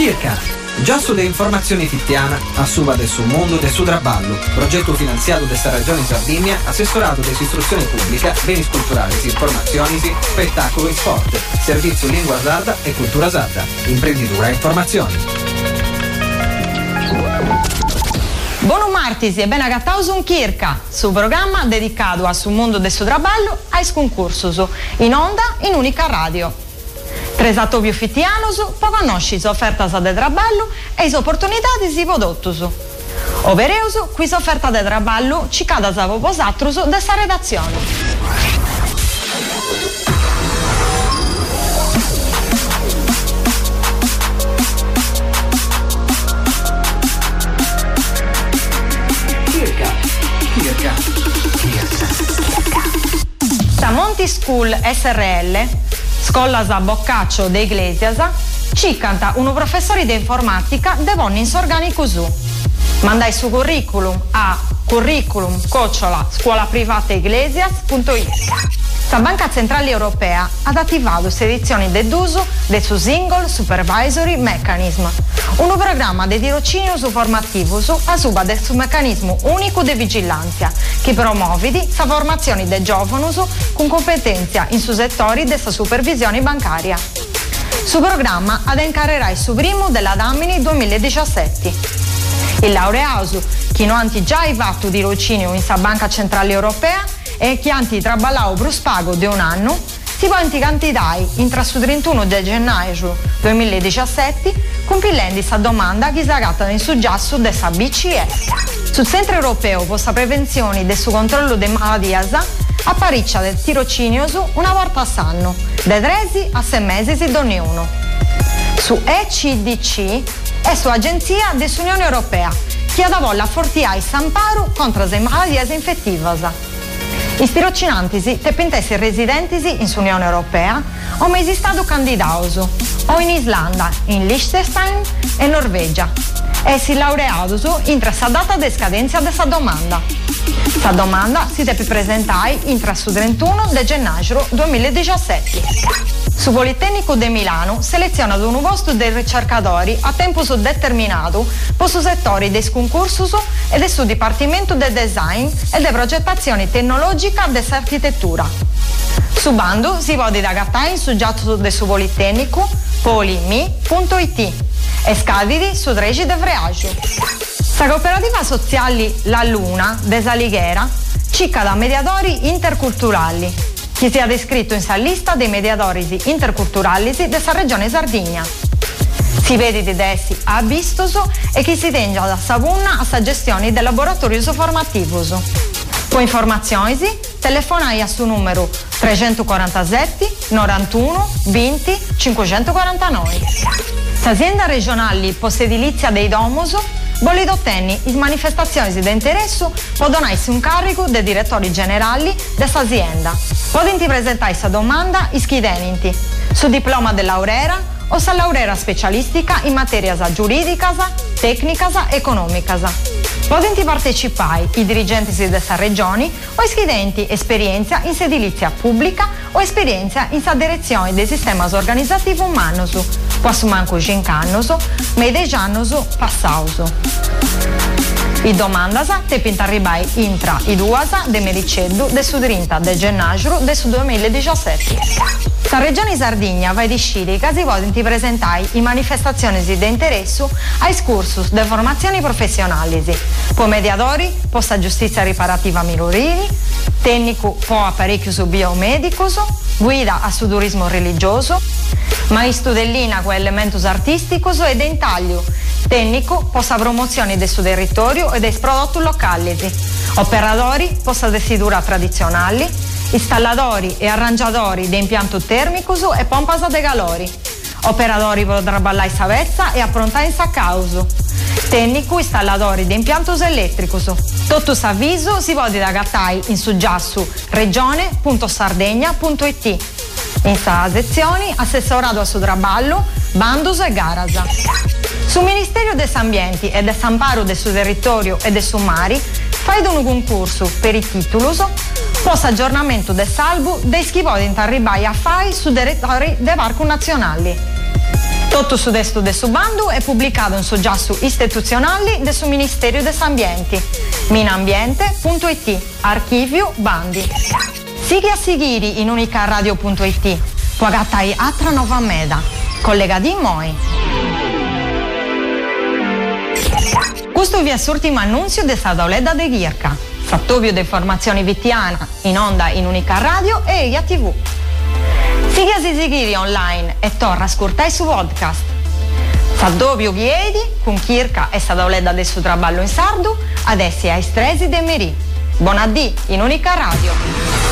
Kirka, già sulle informazioni fittiana, a suba del suo mondo del suo traballo, progetto finanziato da sta Regione Sardegna, assessorato dell'istruzione pubblica, beni culturali, informazioni, spettacolo e sport, servizio lingua sarda e cultura sarda, imprenditura e informazioni. Buon martis e ben agattauso un Kirka, su programma dedicato a sul mondo del suo traballo ai concursos, in onda in unica radio. Tresato più fittianos, può conosci offertas de traballo e le opportunità di prodottos. Overeus, qui offerta de traballo ci cadas a vosatrus de sta redazione. Monti School SRL, Scolas a Boccaccio de Iglesias, ci canta un professore di informatica de vonnis organicus. Mandai su curriculum a curriculum@scuolaprivataeglesias.it. La Banca Centrale Europea ha attivato sedizioni d'uso del suo Single Supervisory Mechanism, un programma di tirocinio formativo a suba del suo meccanismo unico di vigilanza che promuove la formazione dei giovani con competenza in su settori della supervisione bancaria. Su programma ad incarrerà il suo primo della Damini 2017. Il laureato, che non ha già fatto tirocinio in sa Banca Centrale Europea e che ha traballato per spago di un anno, si può candidare intra su 31 di gennaio 2017 compilendo questa domanda che si agatta nel suggesso della BCE. Sul Centro Europeo per la prevenzione e del suo controllo delle malattie apparecchia del tirocinio una volta all'anno, da 3 a 6 mesi di ognuno. Su ECDC è su Agenzia dell'Unione Europea che ha volla fortiare il amparo contro le malattie infettive. I tirocinanti tepintesi residenti in Unione Europea o mai stato candidati o in Islanda, in Liechtenstein e Norvegia e si laureato intra sa data di scadenza della domanda. La domanda si deve presentare intra su 31 di gennaio 2017. Su Politecnico di Milano seleziona un posto dei ricercatori a tempo determinato per su settori dei concorsi e del suo dipartimento del design e della progettazione tecnologica dell'architettura. Su bando si può agattare in soggetto del suo Politecnico polimi.it e scadidi su 13 de Vreaggio. La cooperativa sociale La Luna de Salighera cicca da mediatori interculturali che sia descritto in sa lista dei mediatori interculturali della regione Sardegna. Si vede di essi a Bistoso e che si tenga da Savunna a sa gestione del laboratorio formativo. Per informazioni telefonai a su numero 347 91 20 549. L'azienda regionale possedilizia dei Domoso vuole ottenere in manifestazioni di interesse può donarsi un carico dei direttori generali dell'azienda. Potete presentare questa domanda iscrivendoti su diploma di laurea o sa laurea specialistica in materie giuridiche, tecniche e economiche. Potete partecipare i dirigenti di questa regione o iscriventi esperienza in edilizia pubblica o esperienza in sa direzione dei sistemi organizzativi umani, quasi manco 5 anni, ma 10 anni passati. I domandas te pintarribai intra i duasa de mericeddu de su 30 de gennaio de su 2017. La regione Sardegna va decidere che si vogliono presentare in manifestazioni di interesse ai cursus de formazioni professionali, po mediatori, posta giustizia riparativa minorile, tecnico po apparecchio su biomedicus, guida a su turismo religioso, maestro dell'ina con elementos artisticos e dentaglio, tecnico possa promozione del suo territorio e dei prodotti locali, operatori possa desidura tradizionali, installatori e arrangiatori di impianto termicus e pompas de calori, operatori per traballare savezza e approntare in saccauso, tecnico installatori di impiantos elettricus. Tutto s'avviso si può agattare in suggiassu regione.sardegna.it. In sta sezione assessorato a su traballo, bandus e garas. Sul Ministero dell'Ambiente e del Samparo del suo territorio e del suo mari fai un concorso per i titolus post aggiornamento del salvo dei schivodi in arribai a fai su territori dei parchi nazionali. Tutto su desto de su bandu è pubblicato in soggiasso istituzionali del suo Ministero dell'Ambiente, minambiente.it, archivio bandi. Sighi a seguire in unicaradio.it, pagatai atra nova meda, collega di moi. Questo vi è l'ultimo annunzio di Sadaoleda de Ghirca, Sattobio de Formazione Vittiana, in onda in Unica Radio e Eia TV. Sighi a seguire online e torna a ascoltare su podcast. Saddobio Viedi, con Chirca e Sadaoleda del suo traballo in sardo, adesso ai stresi de Merì. Buon addì in Unica Radio.